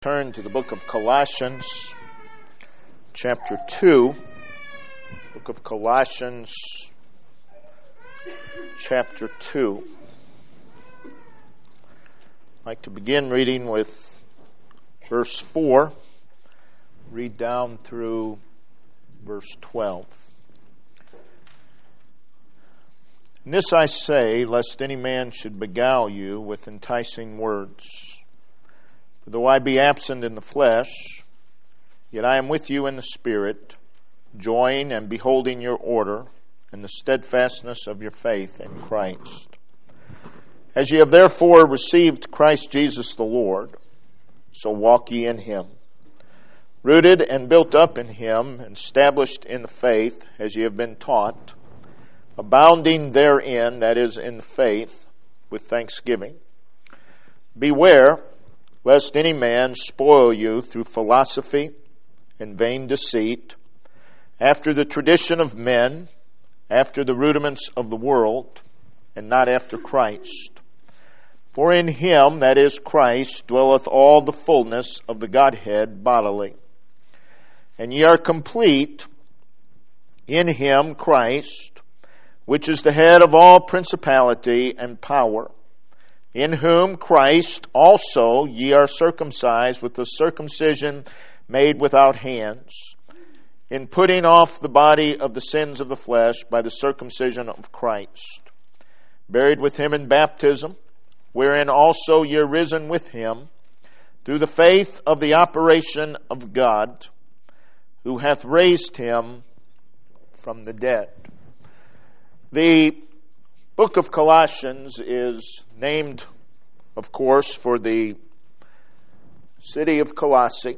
Turn to the book of Colossians, chapter 2. Book of Colossians, chapter 2. I'd like to begin reading with verse 4. Read down through verse 12. And this I say, lest any man should beguile you with enticing words. For though I be absent in the flesh, yet I am with you in the Spirit, joying and beholding your order and the steadfastness of your faith in Christ. As ye have therefore received Christ Jesus the Lord, so walk ye in him, rooted and built up in him, and established in the faith as ye have been taught, abounding therein, that is, in the faith, with thanksgiving. Beware lest any man spoil you through philosophy and vain deceit, after the tradition of men, after the rudiments of the world, and not after Christ. For in him, that is Christ, dwelleth all the fullness of the Godhead bodily. And ye are complete in him, Christ, which is the head of all principality and power, in whom Christ also ye are circumcised with the circumcision made without hands, in putting off the body of the sins of the flesh by the circumcision of Christ, buried with him in baptism, wherein also ye are risen with him, through the faith of the operation of God, who hath raised him from the dead. The book of Colossians is named, of course, for the city of Colossae,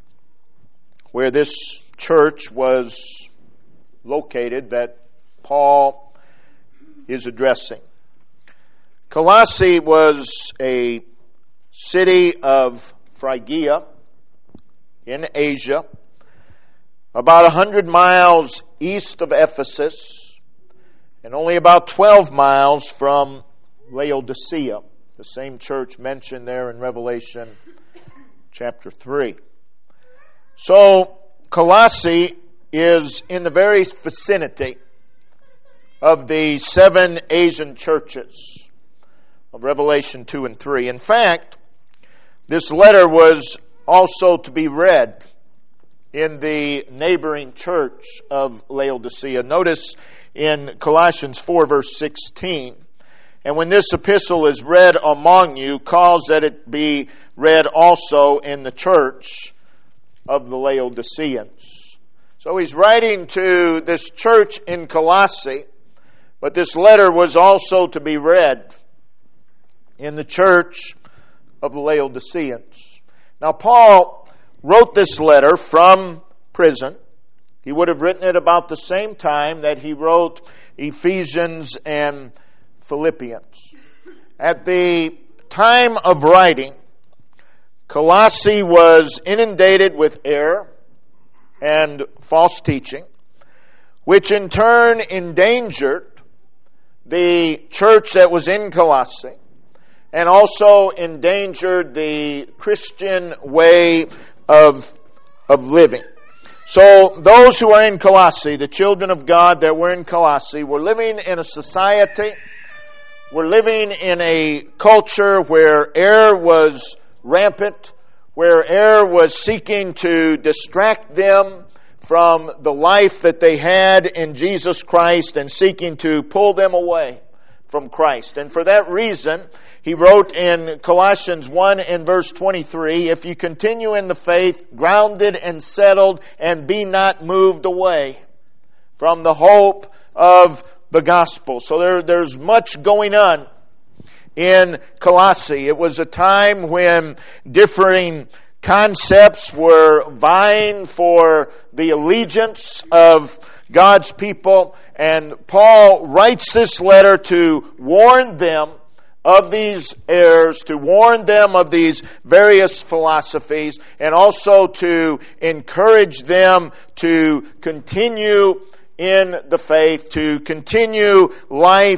where this church was located that Paul is addressing. Colossae was a city of Phrygia in Asia, about 100 miles east of Ephesus, and only about 12 miles from Laodicea, the same church mentioned there in Revelation chapter 3. So, Colossae is in the very vicinity of the 7 Asian churches of Revelation 2 and 3. In fact, this letter was also to be read in the neighboring church of Laodicea. Notice in Colossians 4, verse 16, and when this epistle is read among you, cause that it be read also in the church of the Laodiceans. So he's writing to this church in Colossae, but this letter was also to be read in the church of the Laodiceans. Now, Paul wrote this letter from prison. He would have written it about the same time that he wrote Ephesians and Philippians. At the time of writing, Colossae was inundated with error and false teaching, which in turn endangered the church that was in Colossae and also endangered the Christian way of living. So those who are in Colossae, the children of God that were in Colossae, were living in a society, were living in a culture where error was rampant, where error was seeking to distract them from the life that they had in Jesus Christ and seeking to pull them away from Christ. And for that reason, he wrote in Colossians 1 and verse 23, if you continue in the faith, grounded and settled, and be not moved away from the hope of the gospel. So there's much going on in Colossae. It was a time when differing concepts were vying for the allegiance of God's people, and Paul writes this letter to warn them of these errors, to warn them of these various philosophies, and also to encourage them to continue in the faith, to continue life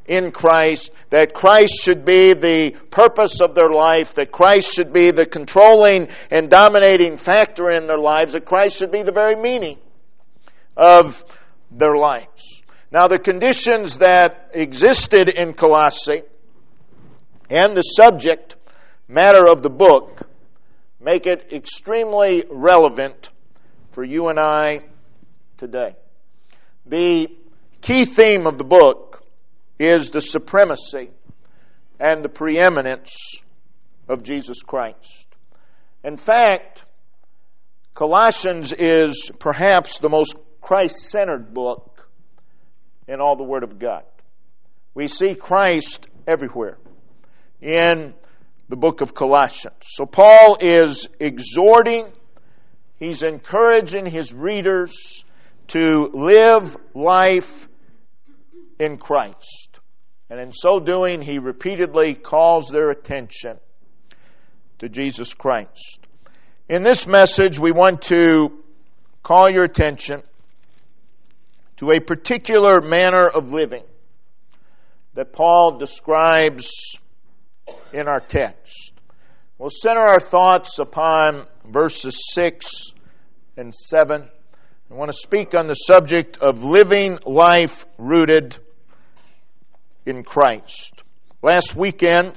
in Christ, that Christ should be the purpose of their life, that Christ should be the controlling and dominating factor in their lives, that Christ should be the very meaning of their lives. Now, the conditions that existed in Colossae and the subject matter of the book make it extremely relevant for you and I today. The key theme of the book is the supremacy and the preeminence of Jesus Christ. In fact, Colossians is perhaps the most Christ-centered book in all the Word of God. We see Christ everywhere in the book of Colossians. So Paul is exhorting, he's encouraging his readers to live life in Christ. And in so doing, he repeatedly calls their attention to Jesus Christ. In this message, we want to call your attention to a particular manner of living that Paul describes in our text. We'll center our thoughts upon verses 6 and 7. I want to speak on the subject of living life rooted in Christ. Last weekend,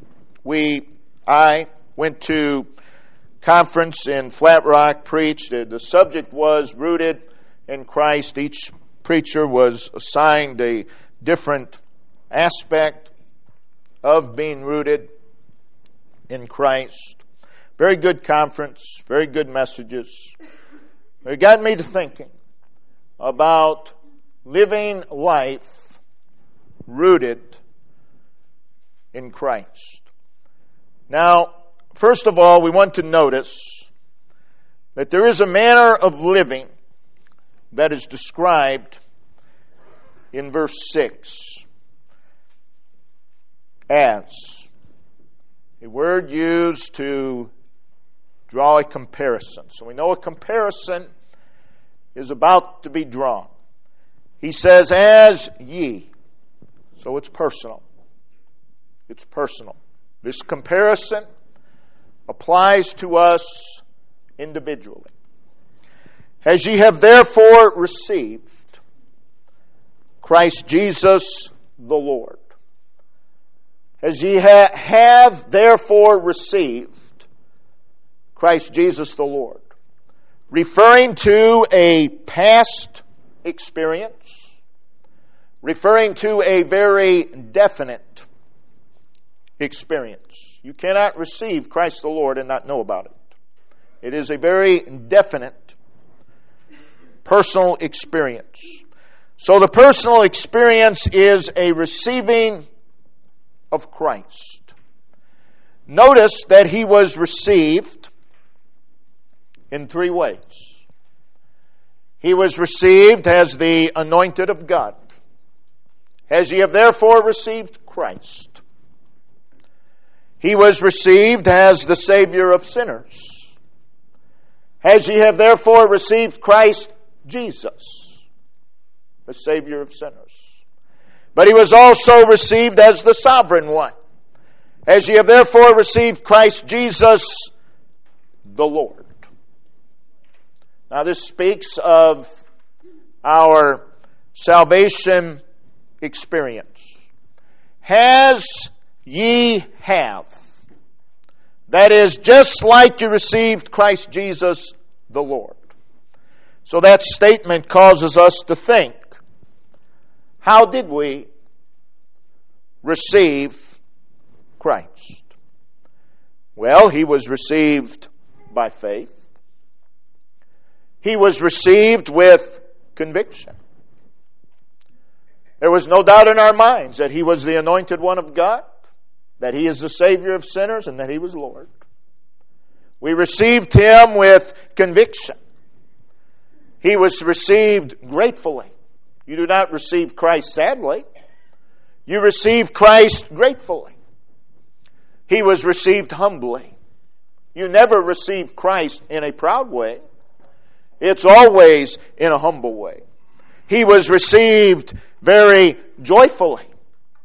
I went to conference in Flat Rock, preached. The subject was rooted in Christ. Each preacher was assigned a different aspect of being rooted in Christ. Very good conference, very good messages. It got me to thinking about living life rooted in Christ. Now, first of all, we want to notice that there is a manner of living that is described in verse 6 as a word used to draw a comparison. So we know a comparison is about to be drawn. He says, as ye. So it's personal. It's personal. This comparison applies to us individually. As ye have therefore received Christ Jesus the Lord. As ye have therefore received Christ Jesus the Lord. Referring to a past experience. Referring to a very definite experience. You cannot receive Christ the Lord and not know about it. It is a very definite personal experience. So the personal experience is a receiving of Christ. Notice that he was received in three ways. He was received as the anointed of God. As ye have therefore received Christ. He was received as the Savior of sinners. As ye have therefore received Christ Jesus, the Savior of sinners. But he was also received as the Sovereign One. As ye have therefore received Christ Jesus, the Lord. Now this speaks of our salvation experience. As ye have. That is just like you received Christ Jesus the Lord. So that statement causes us to think, how did we receive Christ? Well, he was received by faith. He was received with conviction. There was no doubt in our minds that he was the anointed one of God, that he is the Savior of sinners, and that he was Lord. We received him with conviction. He was received gratefully. You do not receive Christ sadly. You receive Christ gratefully. He was received humbly. You never receive Christ in a proud way. It's always in a humble way. He was received very joyfully.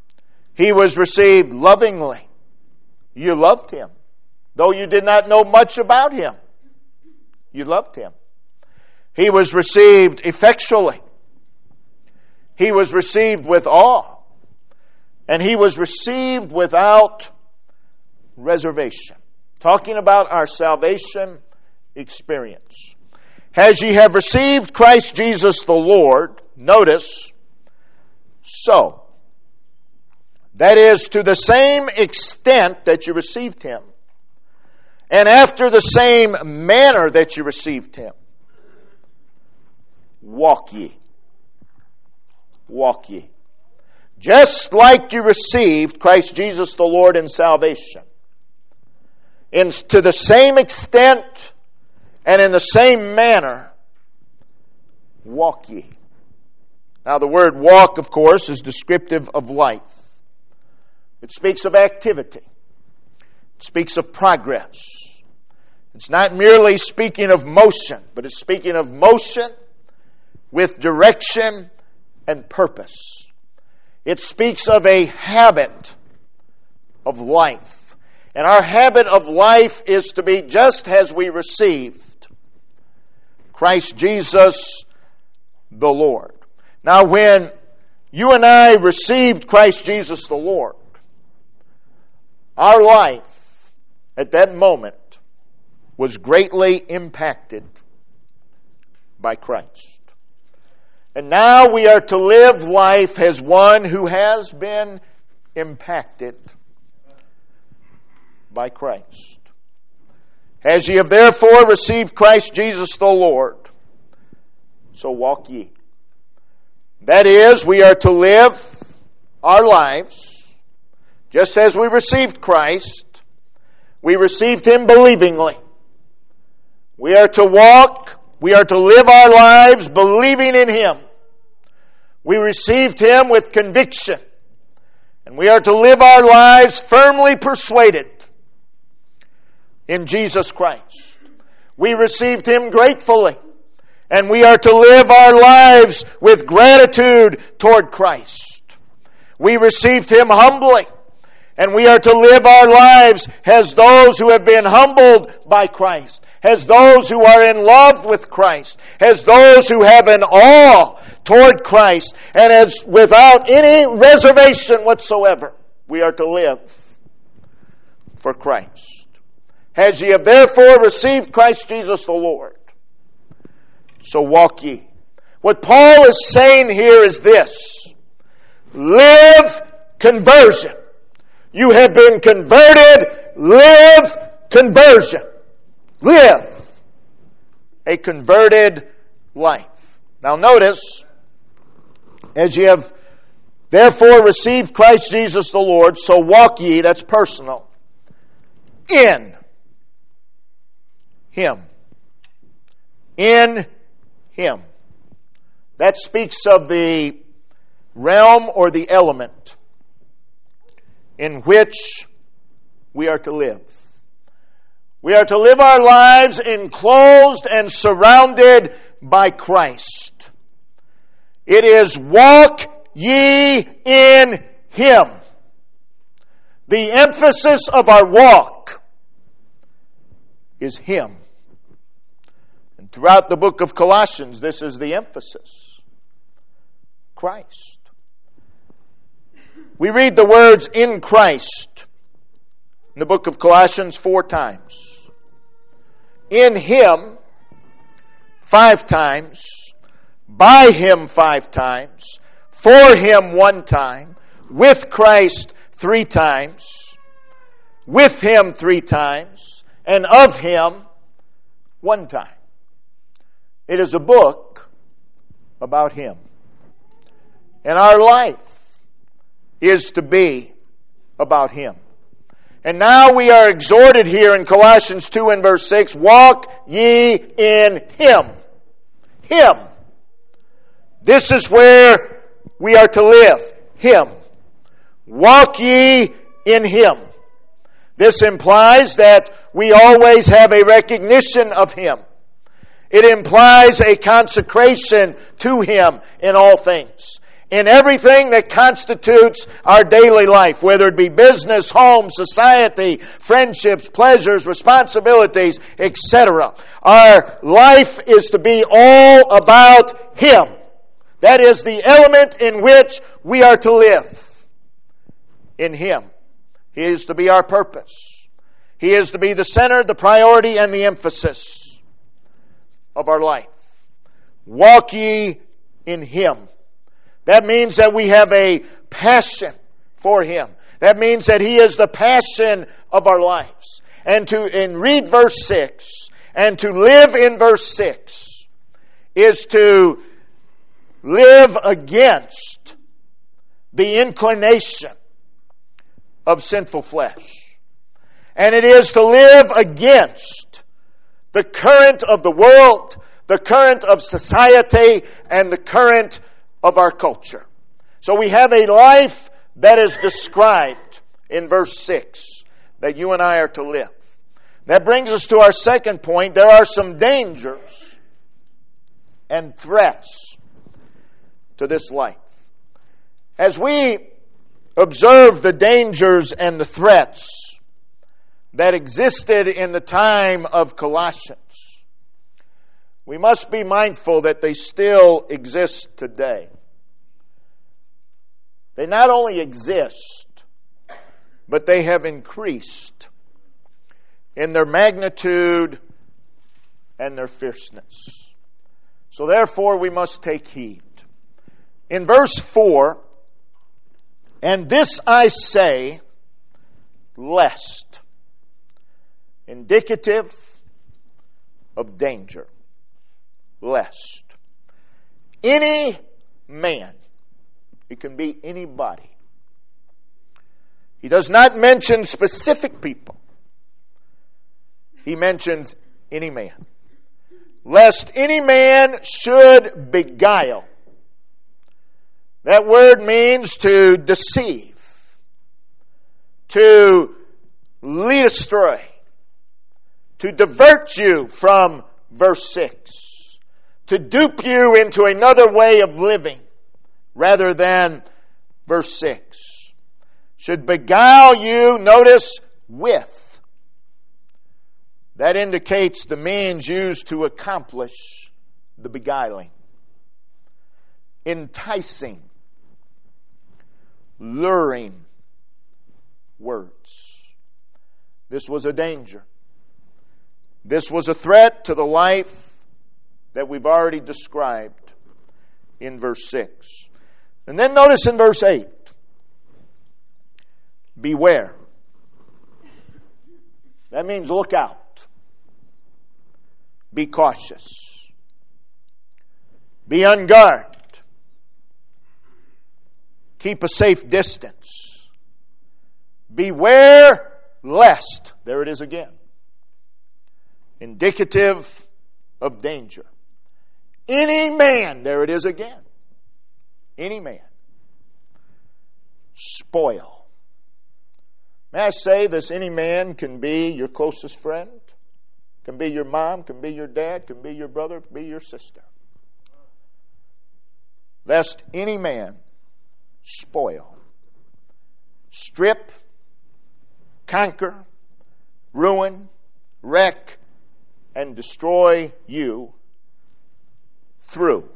He was received lovingly. You loved Him. Though you did not know much about Him, you loved Him. He was received effectually. He was received with awe. And He was received without reservation. Talking about our salvation experience. As ye have received Christ Jesus the Lord, notice, so. That is, to the same extent that you received Him, and after the same manner that you received Him, walk ye. Walk ye. Just like you received Christ Jesus the Lord in salvation, to the same extent and in the same manner, walk ye. Now the word walk, of course, is descriptive of life. It speaks of activity. It speaks of progress. It's not merely speaking of motion, but it's speaking of motion with direction and purpose. It speaks of a habit of life. And our habit of life is to be just as we received Christ Jesus the Lord. Now, when you and I received Christ Jesus the Lord, our life at that moment was greatly impacted by Christ. And now we are to live life as one who has been impacted by Christ. As ye have therefore received Christ Jesus the Lord, so walk ye. That is, we are to live our lives just as we received Christ. We received Him believingly. We are to walk, we are to live our lives believing in Him. We received Him with conviction. And we are to live our lives firmly persuaded in Jesus Christ. We received Him gratefully. And we are to live our lives with gratitude toward Christ. We received Him humbly. And we are to live our lives as those who have been humbled by Christ. As those who are in love with Christ. As those who have an awe toward Christ. And as without any reservation whatsoever, we are to live for Christ. As ye have therefore received Christ Jesus the Lord, so walk ye. What Paul is saying here is this. Live conversion. You have been converted. Live conversion. Live a converted life. Now notice, as ye have therefore received Christ Jesus the Lord, so walk ye, that's personal, in Him. In Him. That speaks of the realm or the element in which we are to live. We are to live our lives enclosed and surrounded by Christ. It is walk ye in Him. The emphasis of our walk is Him. And throughout the book of Colossians, this is the emphasis. Christ. We read the words in Christ in the book of Colossians 4 times. In Him 5 times. By Him 5 times. For Him 1 time. With Christ 3 times. With Him 3 times. And of Him 1 time. It is a book about Him. And our life is to be about Him. And now we are exhorted here in Colossians 2 and verse 6, walk ye in Him. Him. This is where we are to live. Him. Walk ye in Him. This implies that we always have a recognition of Him. It implies a consecration to Him in all things. in everything that constitutes our daily life, whether it be business, home, society, friendships, pleasures, responsibilities, etc. Our life is to be all about Him. That is the element in which we are to live. In Him. He is to be our purpose. He is to be the center, the priority, and the emphasis of our life. Walk ye in Him. That means that we have a passion for Him. That means that He is the passion of our lives. And read verse 6, and to live in verse 6 is to live against the inclination of sinful flesh. And it is to live against the current of the world, the current of society, and the current of our culture. So we have a life that is described in verse 6 that you and I are to live. That brings us to our second point. There are some dangers and threats to this life. As we observe the dangers and the threats that existed in the time of Colossians, we must be mindful that they still exist today. They not only exist, but they have increased in their magnitude and their fierceness. So therefore we must take heed. In verse 4, and this I say, lest, indicative of danger. Lest any man, it can be anybody. He does not mention specific people. He mentions any man. Lest any man should beguile. That word means to deceive, to lead astray, to divert you from verse 6. To dupe you into another way of living rather than verse 6. Should beguile you, notice, with. That indicates the means used to accomplish the beguiling. Enticing, luring words. This was a danger. This was a threat to the life that we've already described in verse 6. And then notice in verse 8, beware. That means look out. Be cautious. Be on guard. Keep a safe distance. Beware lest, there it is again, indicative of danger. Any man, there it is again, any man, spoil. May I say this, any man can be your closest friend, can be your mom, can be your dad, can be your brother, can be your sister. Lest any man spoil, strip, conquer, ruin, wreck, and destroy you through.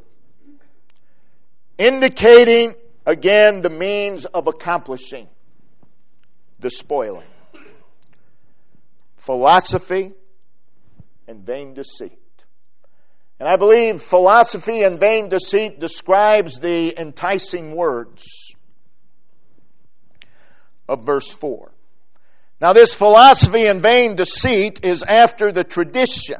Indicating, again, the means of accomplishing the spoiling. Philosophy and vain deceit. And I believe philosophy and vain deceit describes the enticing words of verse 4. Now this philosophy and vain deceit is after the tradition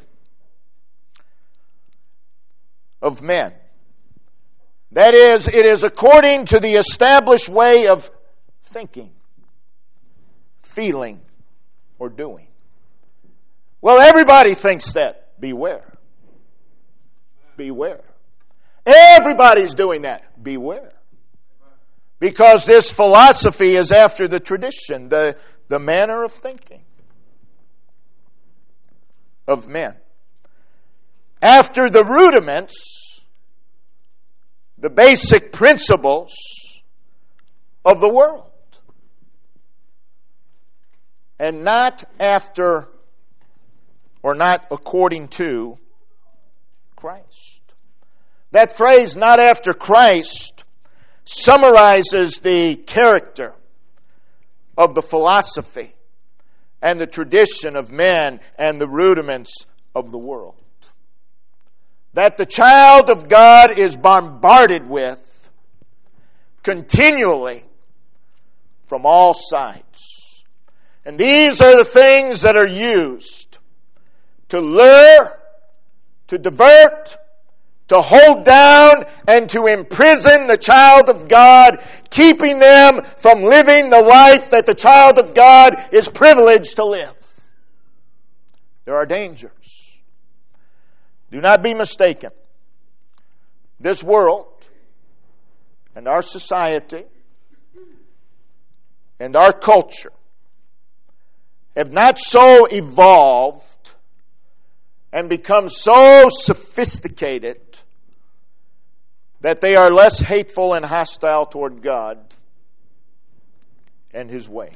of men. That is, it is according to the established way of thinking, feeling, or doing. Well, everybody thinks that. Beware. Beware. Everybody's doing that. Beware. Because this philosophy is after the tradition, the manner of thinking of men. After the rudiments the basic principles of the world. And not after, or not according to, Christ. That phrase, not after Christ, summarizes the character of the philosophy and the tradition of men and the rudiments of the world. That the child of God is bombarded with continually from all sides. And these are the things that are used to lure, to divert, to hold down, and to imprison the child of God, keeping them from living the life that the child of God is privileged to live. There are dangers. Do not be mistaken. This world and our society and our culture have not so evolved and become so sophisticated that they are less hateful and hostile toward God and His ways.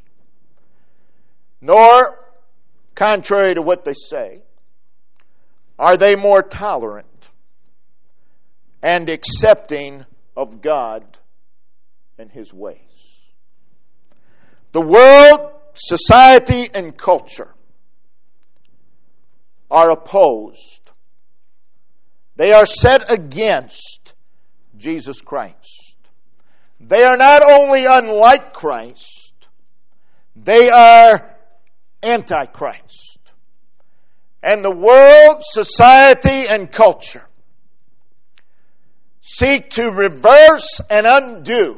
Nor, contrary to what they say, are they more tolerant and accepting of God and His ways. The world, society, and culture are opposed. They are set against Jesus Christ. They are not only unlike Christ, they are antichrist. And the world, society, and culture seek to reverse and undo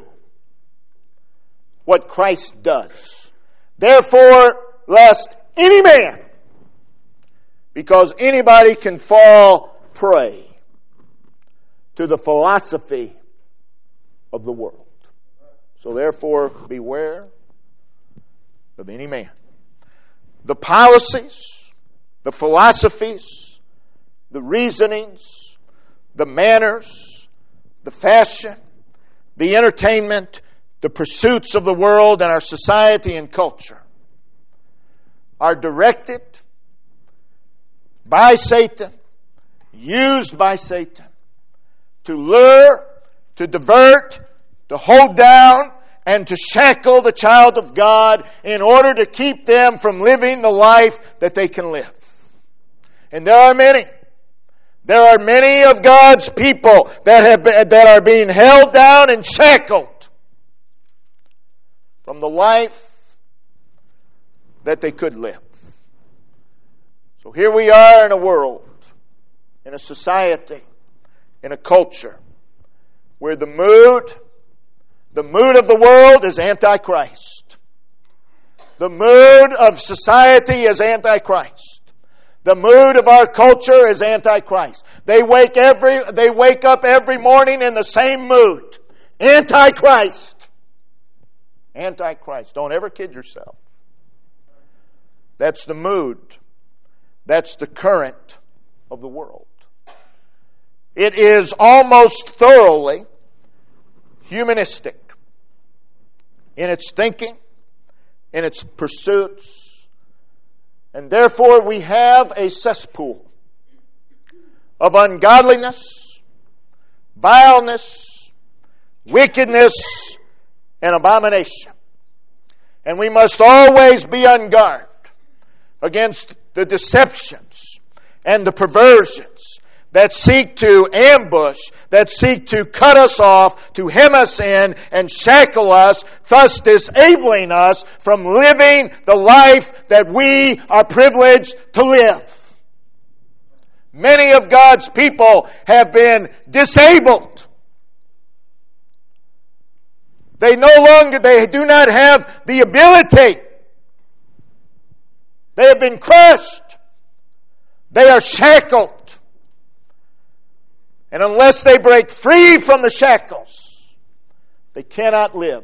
what Christ does. Therefore, lest any man, because anybody can fall prey to the philosophy of the world. So therefore, beware of any man. The policies, the philosophies, the reasonings, the manners, the fashion, the entertainment, the pursuits of the world and our society and culture are directed by Satan, used by Satan, to lure, to divert, to hold down, and to shackle the child of God in order to keep them from living the life that they can live. And there are many. There are many of God's people that are being held down and shackled from the life that they could live. So here we are in a world, in a society, in a culture where the mood of the world is antichrist. The mood of society is antichrist. The mood of our culture is antichrist. They wake up every morning in the same mood. Antichrist. Antichrist. Don't ever kid yourself. That's the mood. That's the current of the world. It is almost thoroughly humanistic in its thinking, in its pursuits, and therefore we have a cesspool of ungodliness, vileness, wickedness, and abomination. And we must always be on guard against the deceptions and the perversions that seek to ambush, that seek to cut us off, to hem us in and shackle us, thus disabling us from living the life that we are privileged to live. Many of God's people have been disabled. They do not have the ability. They have been crushed. They are shackled. And unless they break free from the shackles, they cannot live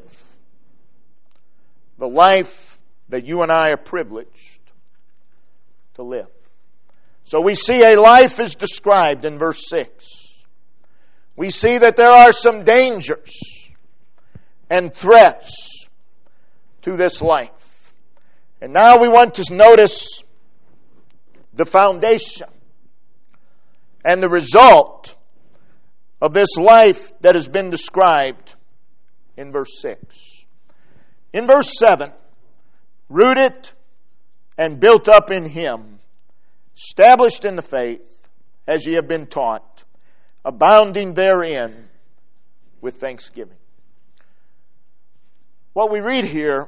the life that you and I are privileged to live. So we see a life is described in verse 6. we see that there are some dangers and threats to this life. And now we want to notice the foundation and the result of this life that has been described in verse 6. In verse 7, rooted and built up in Him, established in the faith, as ye have been taught, abounding therein with thanksgiving. What we read here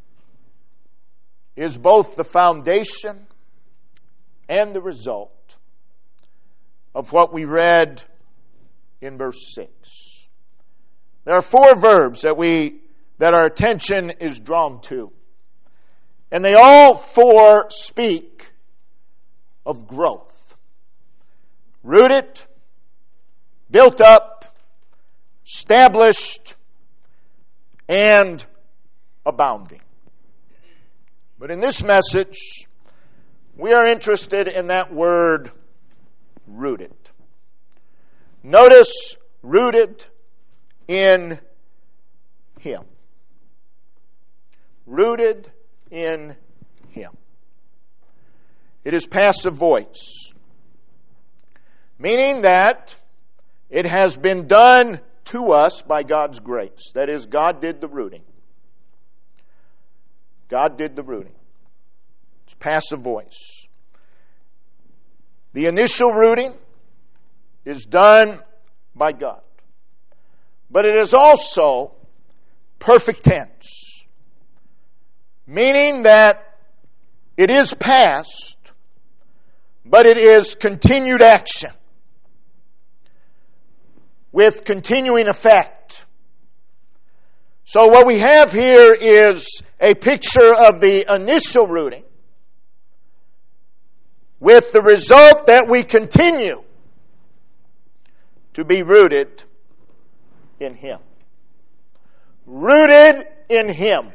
is both the foundation and the result of what we read in verse 6. There are four verbs that our attention is drawn to. And they all four speak of growth. Rooted, built up, established, and abounding. But in this message, we are interested in that word, rooted. Notice, rooted in Him. Rooted in Him. It is passive voice, meaning that it has been done to us by God's grace. That is, God did the rooting. God did the rooting. It's passive voice. The initial rooting is done by God. But it is also perfect tense, meaning that it is past, but it is continued action with continuing effect. So what we have here is a picture of the initial rooting with the result that we continue to be rooted in Him. Rooted in Him.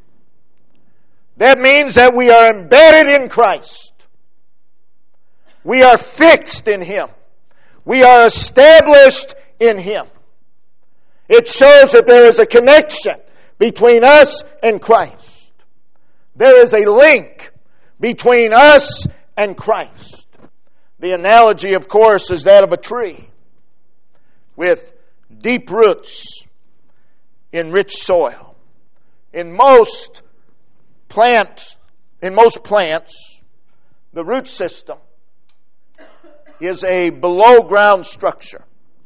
That means that we are embedded in Christ. We are fixed in Him. We are established in Him. It shows that there is a connection between us and Christ. There is a link between us and Christ. The analogy, of course, is that of a tree with deep roots in rich soil. In most plants, the root system is a below-ground structure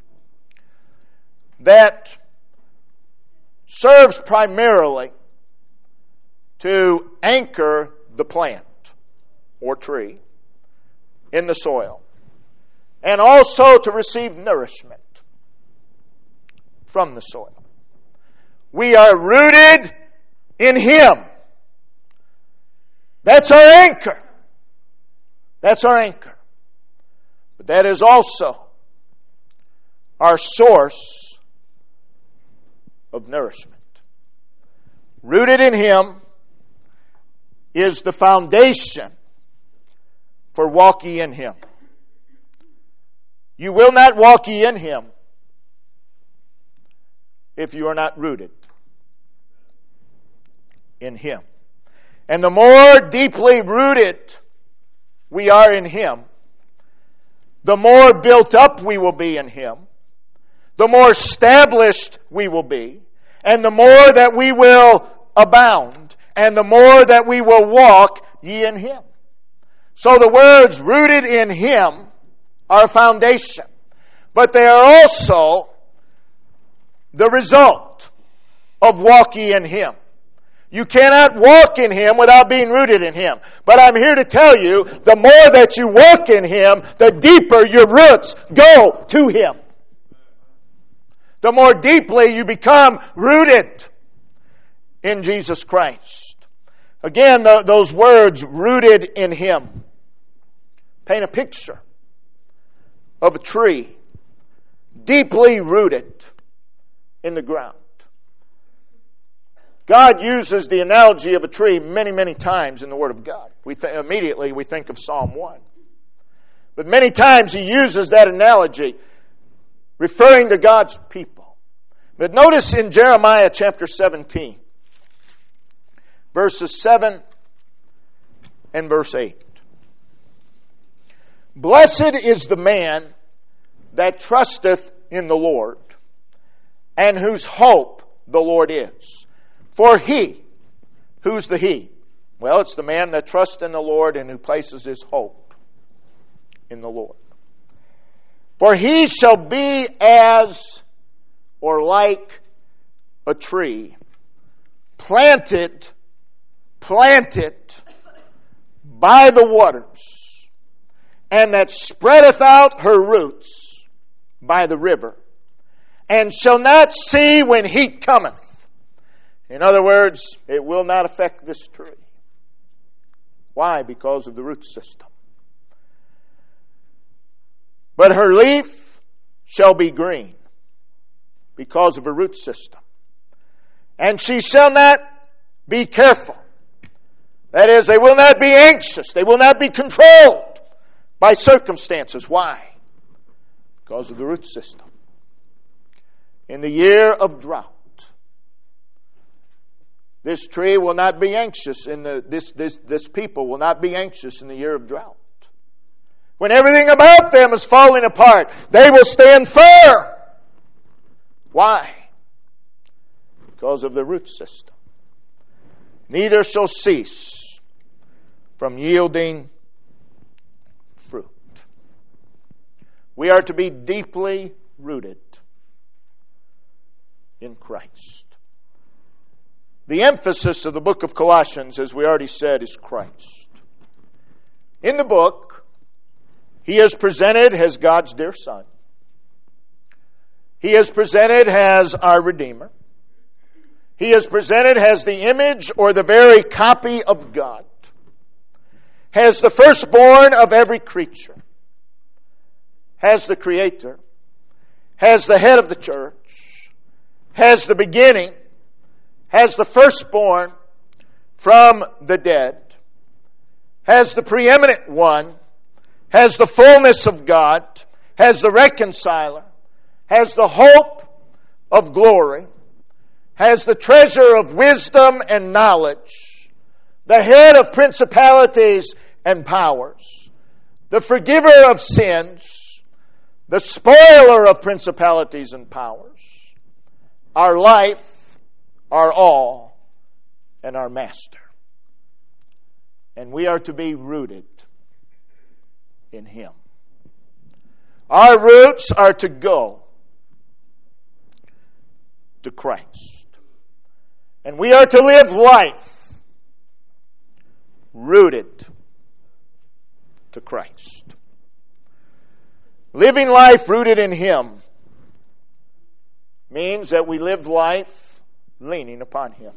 that serves primarily to anchor the plant or tree in the soil, and also to receive nourishment from the soil. We are rooted in Him. That's our anchor. That's our anchor. But that is also our source of nourishment. Rooted in Him is the foundation for walk ye in Him. You will not walk ye in Him if you are not rooted in Him. And the more deeply rooted we are in Him, the more built up we will be in Him, the more established we will be, and the more that we will abound, and the more that we will walk ye in Him. So the words rooted in Him are a foundation, but they are also the result of walk ye in Him. You cannot walk in Him without being rooted in Him. But I'm here to tell you, the more that you walk in Him, the deeper your roots go to Him. The more deeply you become rooted in Jesus Christ. Again, those words, rooted in Him, paint a picture of a tree deeply rooted in the ground. God uses the analogy of a tree many, many times in the Word of God. Immediately we think of Psalm 1. But many times He uses that analogy referring to God's people. But notice in Jeremiah chapter 17, verses 7 and verse 8. Blessed is the man that trusteth in the Lord, and whose hope the Lord is. For he, who's the he? Well, it's the man that trusts in the Lord and who places his hope in the Lord. For he shall be as, or like, a tree planted by the waters, and that spreadeth out her roots by the river, and shall not see when heat cometh. In other words, it will not affect this tree. Why? Because of the root system. But her leaf shall be green because of her root system. And she shall not be careful. That is, they will not be anxious. They will not be controlled by circumstances. Why? Because of the root system. In the year of drought, this tree will not be anxious. This people will not be anxious in the year of drought. When everything about them is falling apart, they will stand firm. Why? Because of the root system. Neither shall cease from yielding fruit. We are to be deeply rooted in Christ. The emphasis of the book of Colossians, as we already said, is Christ. In the book, He is presented as God's dear Son. He is presented as our Redeemer. He is presented as the image or the very copy of God. As the firstborn of every creature. As the Creator. As the head of the church. As the beginning. As the firstborn from the dead. As the preeminent one. As the fullness of God. As the reconciler. Has the hope of glory, has the treasure of wisdom and knowledge, the head of principalities and powers, the forgiver of sins, the spoiler of principalities and powers, our life, our all, and our master. And we are to be rooted in Him. Our roots are to go to Christ. And we are to live life rooted to Christ. Living life rooted in Him means that we live life leaning upon Him.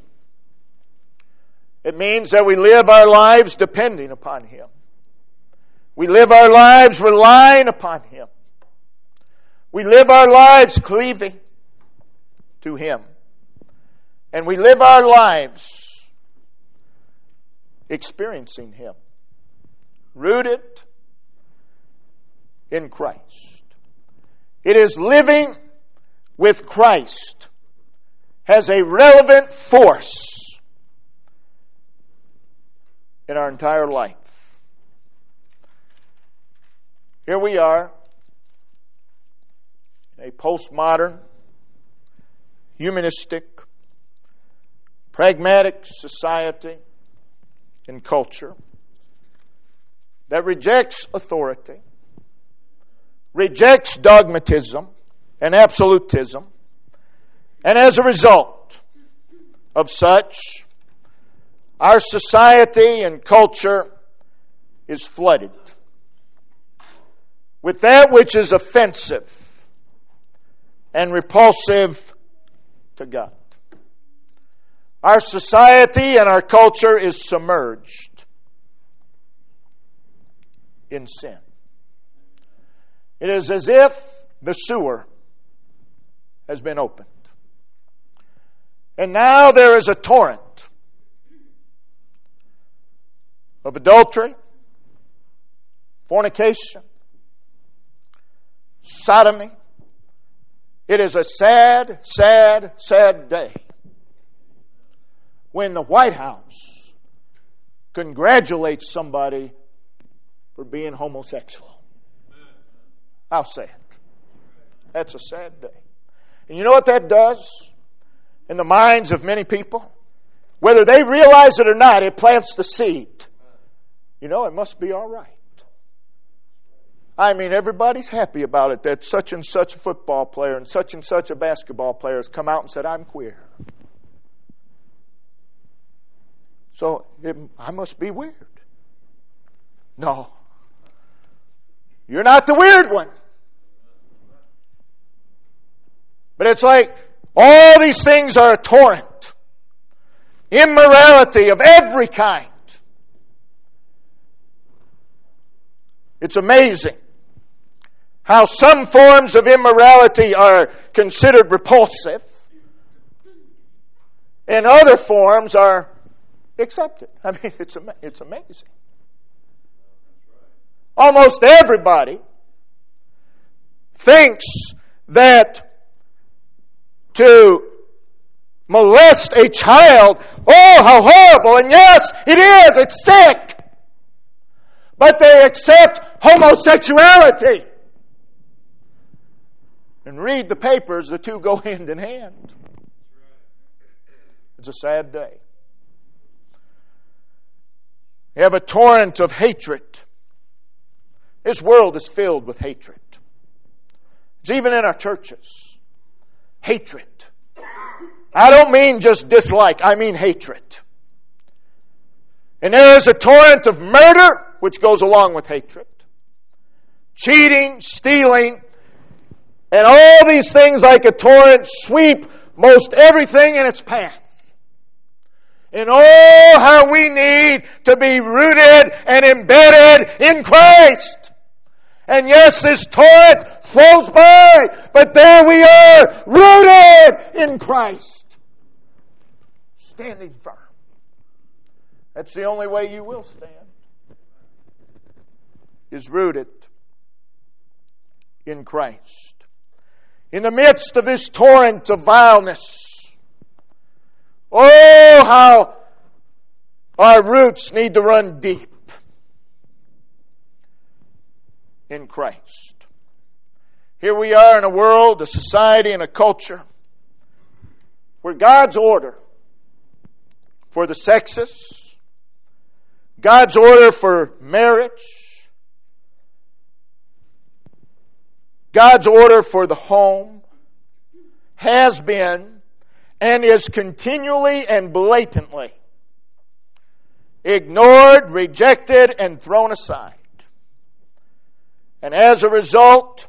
It means that we live our lives depending upon Him. We live our lives relying upon Him. We live our lives cleaving to Him. And we live our lives experiencing Him. Rooted in Christ. It is living with Christ has a relevant force in our entire life. Here we are in a postmodern, humanistic, pragmatic society and culture that rejects authority, rejects dogmatism and absolutism, and as a result of such, our society and culture is flooded with that which is offensive and repulsive to God. Our society and our culture is submerged in sin. It is as if the sewer has been opened. And now there is a torrent of adultery, fornication, sodomy, It is a sad, sad, sad day when the White House congratulates somebody for being homosexual. How sad. That's a sad day. And you know what that does in the minds of many people? Whether they realize it or not, it plants the seed. You know, it must be all right. I mean, everybody's happy about it that such and such a football player and such a basketball player has come out and said, I'm queer. So I must be weird. No. You're not the weird one. But it's like all these things are a torrent. Immorality of every kind. It's amazing how some forms of immorality are considered repulsive and other forms are accepted. I mean, it's amazing. Almost everybody thinks that to molest a child, oh, how horrible. And yes, it is. It's sick. But they accept homosexuality. And read the papers, the two go hand in hand. It's a sad day. You have a torrent of hatred. This world is filled with hatred. It's even in our churches. Hatred. I don't mean just dislike, I mean hatred. And there is a torrent of murder, which goes along with hatred. Cheating, stealing, and all these things like a torrent sweep most everything in its path. And oh, how we need to be rooted and embedded in Christ. And yes, this torrent flows by, but there we are, rooted in Christ. Standing firm. That's the only way you will stand. Is rooted in Christ. In the midst of this torrent of vileness, oh, how our roots need to run deep in Christ. Here we are in a world, a society, and a culture where God's order for the sexes, God's order for marriage, God's order for the home has been and is continually and blatantly ignored, rejected, and thrown aside. And as a result,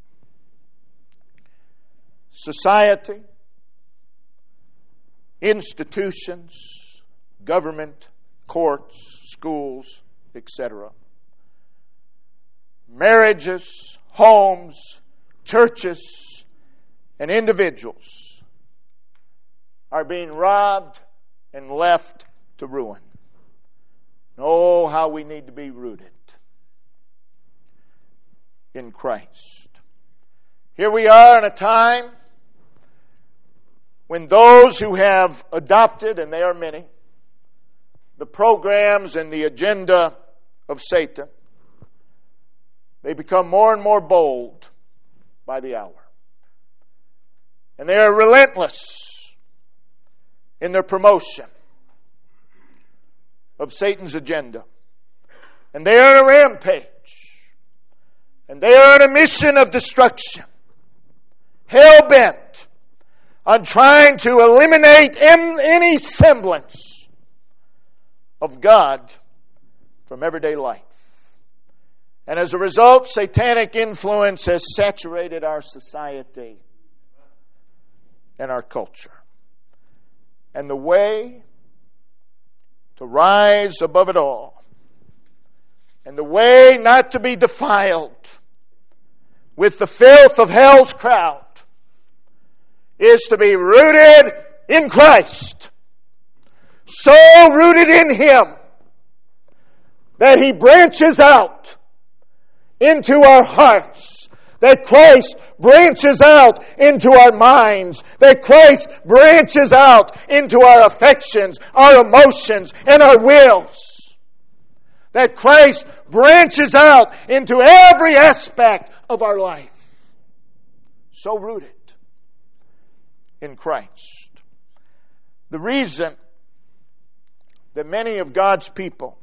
society, institutions, government, courts, schools, etc., marriages, homes, churches, and individuals are being robbed and left to ruin. Oh, how we need to be rooted in Christ. Here we are in a time when those who have adopted, and they are many, the programs and the agenda of Satan, they become more and more bold by the hour. And they are relentless in their promotion of Satan's agenda. And they are on a rampage. And they are on a mission of destruction. Hell-bent on trying to eliminate any semblance of God from everyday life. And as a result, satanic influence has saturated our society and our culture. And the way to rise above it all, and the way not to be defiled with the filth of hell's crowd, is to be rooted in Christ. So rooted in Him that He branches out into our hearts, That Christ branches out into our minds. That Christ branches out into our affections, our emotions, and our wills. That Christ branches out into every aspect of our life. So rooted in Christ. The reason that many of God's people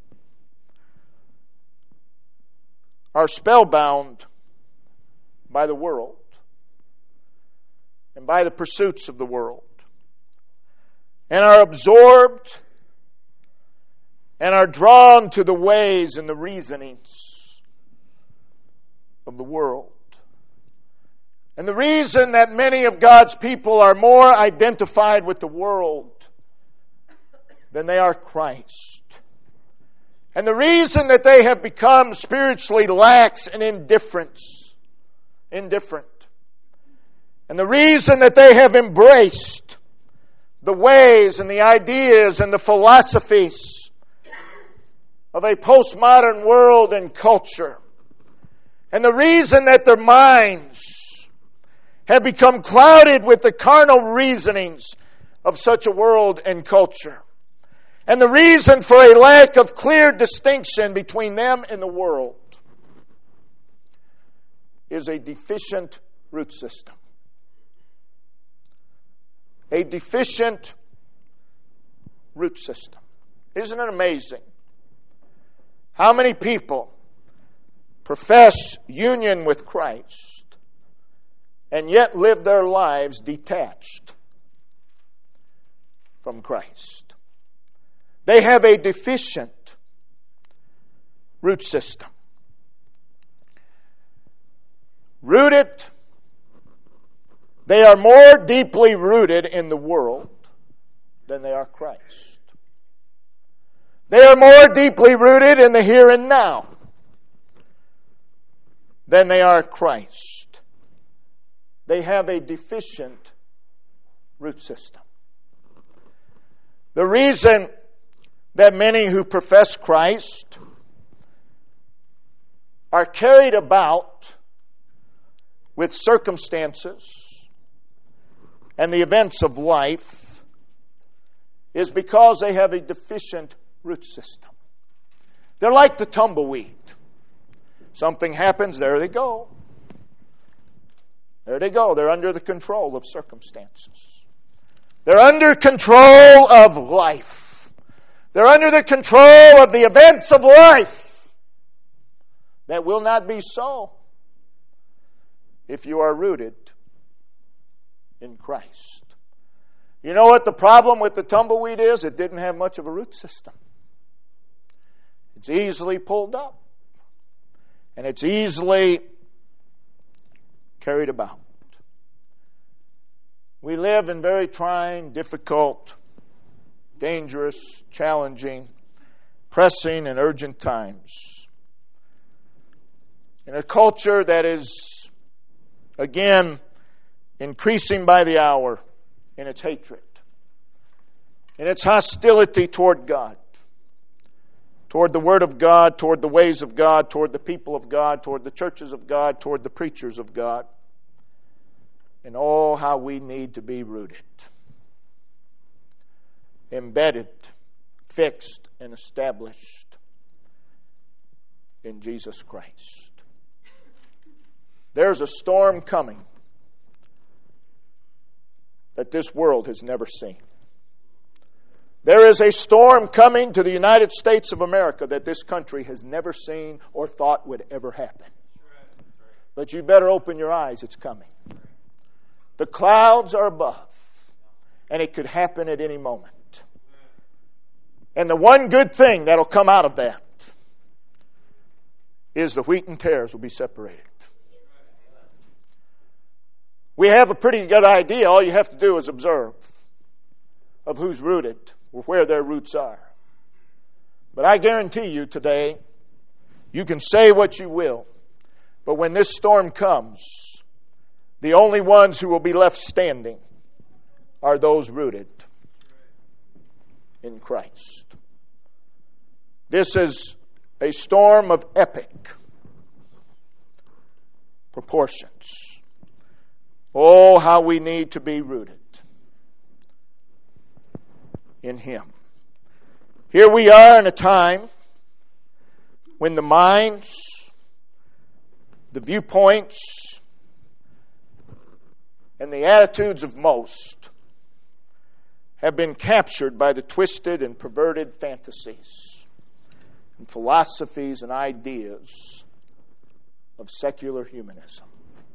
are spellbound by the world and by the pursuits of the world and are absorbed and are drawn to the ways and the reasonings of the world. And the reason that many of God's people are more identified with the world than they are Christ. And the reason that they have become spiritually lax and indifferent. And the reason that they have embraced the ways and the ideas and the philosophies of a postmodern world and culture. And the reason that their minds have become clouded with the carnal reasonings of such a world and culture. And the reason for a lack of clear distinction between them and the world is a deficient root system. A deficient root system. Isn't it amazing how many people profess union with Christ and yet live their lives detached from Christ? They have a deficient root system. Rooted, they are more deeply rooted in the world than they are Christ. They are more deeply rooted in the here and now than they are Christ. They have a deficient root system. The reason that many who profess Christ are carried about with circumstances and the events of life is because they have a deficient root system. They're like the tumbleweed. Something happens, there they go. There they go. They're under the control of circumstances. They're under control of life. They're under the control of the events of life. That will not be so if you are rooted in Christ. You know what the problem with the tumbleweed is? It didn't have much of a root system. It's easily pulled up. And it's easily carried about. We live in very trying, difficult, dangerous, challenging, pressing, and urgent times. In a culture that is, again, increasing by the hour in its hatred, in its hostility toward God, toward the Word of God, toward the ways of God, toward the people of God, toward the churches of God, toward the preachers of God. And oh, how we need to be rooted, embedded, fixed, and established in Jesus Christ. There's a storm coming that this world has never seen. There is a storm coming to the United States of America that this country has never seen or thought would ever happen. But you better open your eyes, it's coming. The clouds are above, and it could happen at any moment. And the one good thing that'll come out of that is the wheat and tares will be separated. We have a pretty good idea. All you have to do is observe of who's rooted or where their roots are. But I guarantee you today, you can say what you will, but when this storm comes, the only ones who will be left standing are those rooted in Christ. This is a storm of epic proportions. Oh, how we need to be rooted in Him. Here we are in a time when the minds, the viewpoints, and the attitudes of most have been captured by the twisted and perverted fantasies and philosophies and ideas of secular humanism.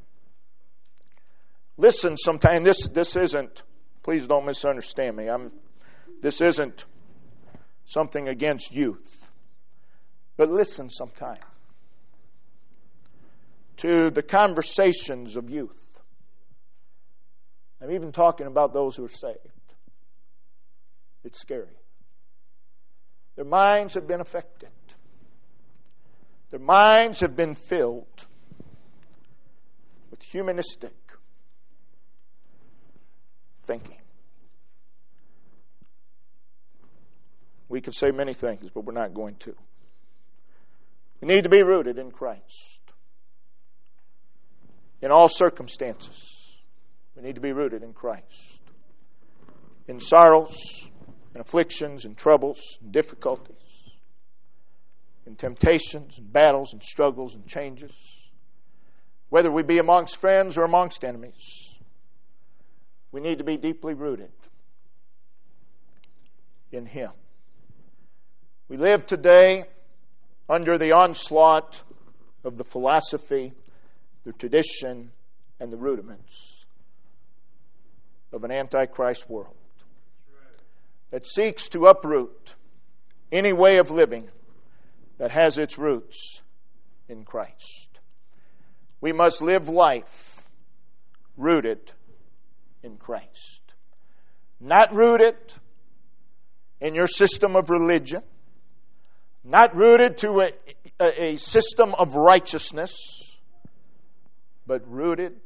Listen sometime, this isn't, please don't misunderstand me, this isn't something against youth, but listen sometime to the conversations of youth. I'm even talking about those who are saved. It's scary. Their minds have been affected. Their minds have been filled with humanistic thinking. We could say many things, but we're not going to. We need to be rooted in Christ. In all circumstances, we need to be rooted in Christ. In sorrows, in afflictions, in troubles, in difficulties, in temptations, and battles, and struggles, and changes. Whether we be amongst friends or amongst enemies, we need to be deeply rooted in Him. We live today under the onslaught of the philosophy, the tradition, and the rudiments of an antichrist world that seeks to uproot any way of living that has its roots in Christ. We must live life rooted in Christ. Not rooted in your system of religion, not rooted to a system of righteousness, but rooted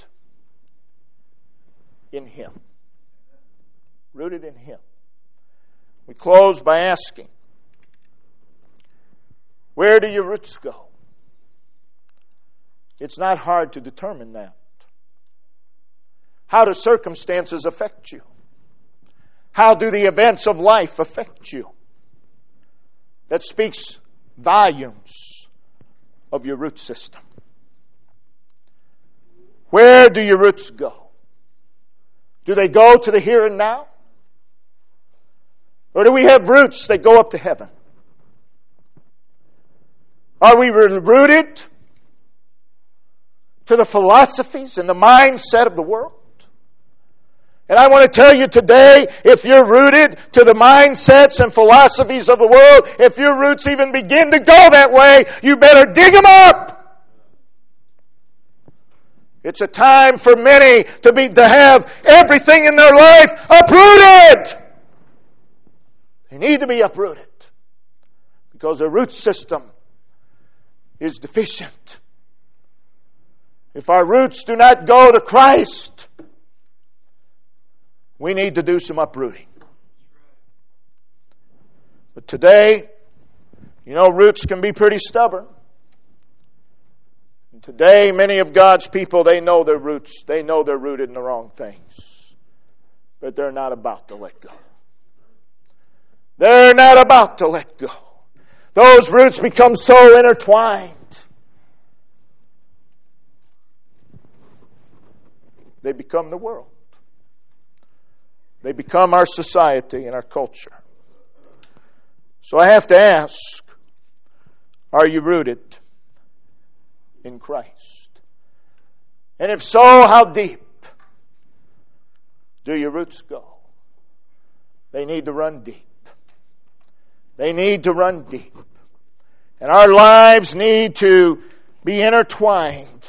in Him. Rooted in Him. We close by asking, where do your roots go? It's not hard to determine that. How do circumstances affect you? How do the events of life affect you? That speaks volumes of your root system. Where do your roots go? Do they go to the here and now? Or do we have roots that go up to heaven? Are we rooted to the philosophies and the mindset of the world? And I want to tell you today, if you're rooted to the mindsets and philosophies of the world, if your roots even begin to go that way, you better dig them up. It's a time for many to have everything in their life uprooted. They need to be uprooted because their root system is deficient. If our roots do not go to Christ, we need to do some uprooting. But today, roots can be pretty stubborn. And today, many of God's people, they know their roots. They know they're rooted in the wrong things. But they're not about to let go. They're not about to let go. Those roots become so intertwined. They become the world. They become our society and our culture. So I have to ask, are you rooted in Christ? And if so, how deep do your roots go? They need to run deep. They need to run deep. And our lives need to be intertwined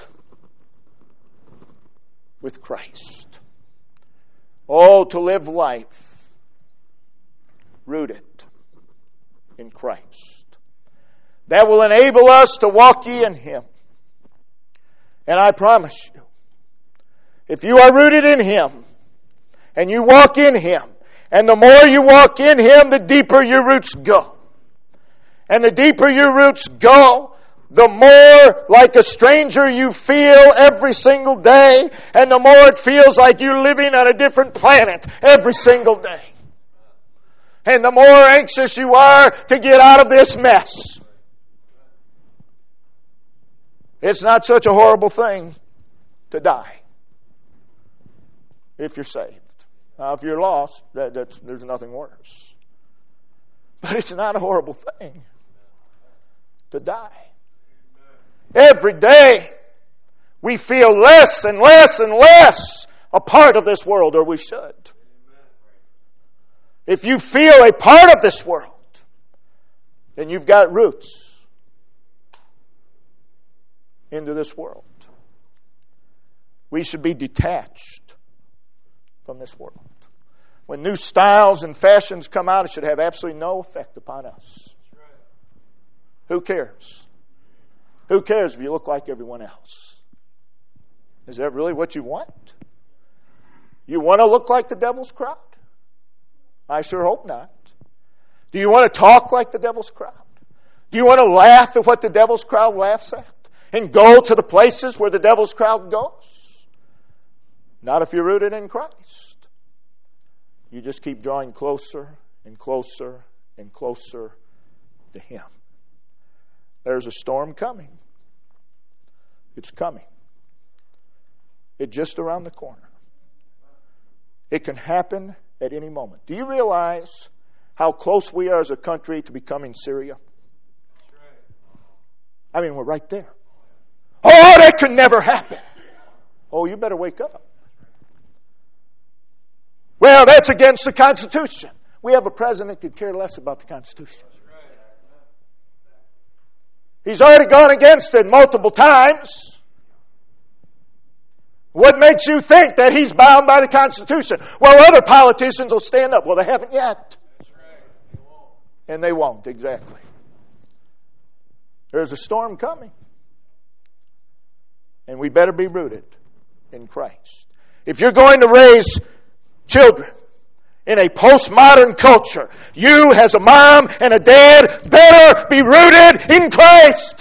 with Christ. Oh, to live life rooted in Christ. That will enable us to walk ye in Him. And I promise you, if you are rooted in Him and you walk in Him, and the more you walk in Him, the deeper your roots go. And the deeper your roots go, the more like a stranger you feel every single day, and the more it feels like you're living on a different planet every single day. And the more anxious you are to get out of this mess. It's not such a horrible thing to die if you're saved. Now, if you're lost, there's nothing worse. But it's not a horrible thing to die. Every day, we feel less and less and less a part of this world, or we should. If you feel a part of this world, then you've got roots into this world. We should be detached from this world. When new styles and fashions come out, it should have absolutely no effect upon us. Who cares? Who cares if you look like everyone else? Is that really what you want? You want to look like the devil's crowd? I sure hope not. Do you want to talk like the devil's crowd? Do you want to laugh at what the devil's crowd laughs at? And go to the places where the devil's crowd goes? Not if you're rooted in Christ. You just keep drawing closer and closer and closer to Him. There's a storm coming. It's coming. It's just around the corner. It can happen at any moment. Do you realize how close we are as a country to becoming Syria? I mean, we're right there. Oh, that could never happen. Oh, you better wake up. Well, that's against the Constitution. We have a president who could care less about the Constitution. He's already gone against it multiple times. What makes you think that he's bound by the Constitution? Well, other politicians will stand up. Well, they haven't yet. And they won't, exactly. There's a storm coming. And we better be rooted in Christ. If you're going to raise children in a postmodern culture, you as a mom and a dad better be rooted in Christ.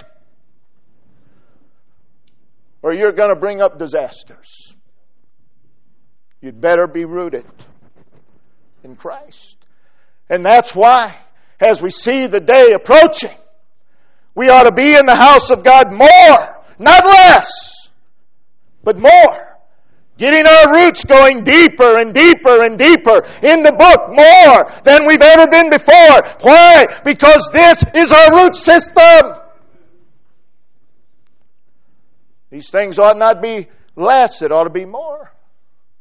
Or you're going to bring up disasters. You'd better be rooted in Christ. And that's why, as we see the day approaching, we ought to be in the house of God more, not less, but more. Getting our roots going deeper and deeper and deeper in the book, more than we've ever been before. Why? Because this is our root system. These things ought not be less, it ought to be more.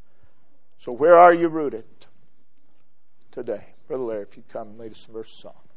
So where are you rooted today? Brother Larry, if you come and lead us in verse of song.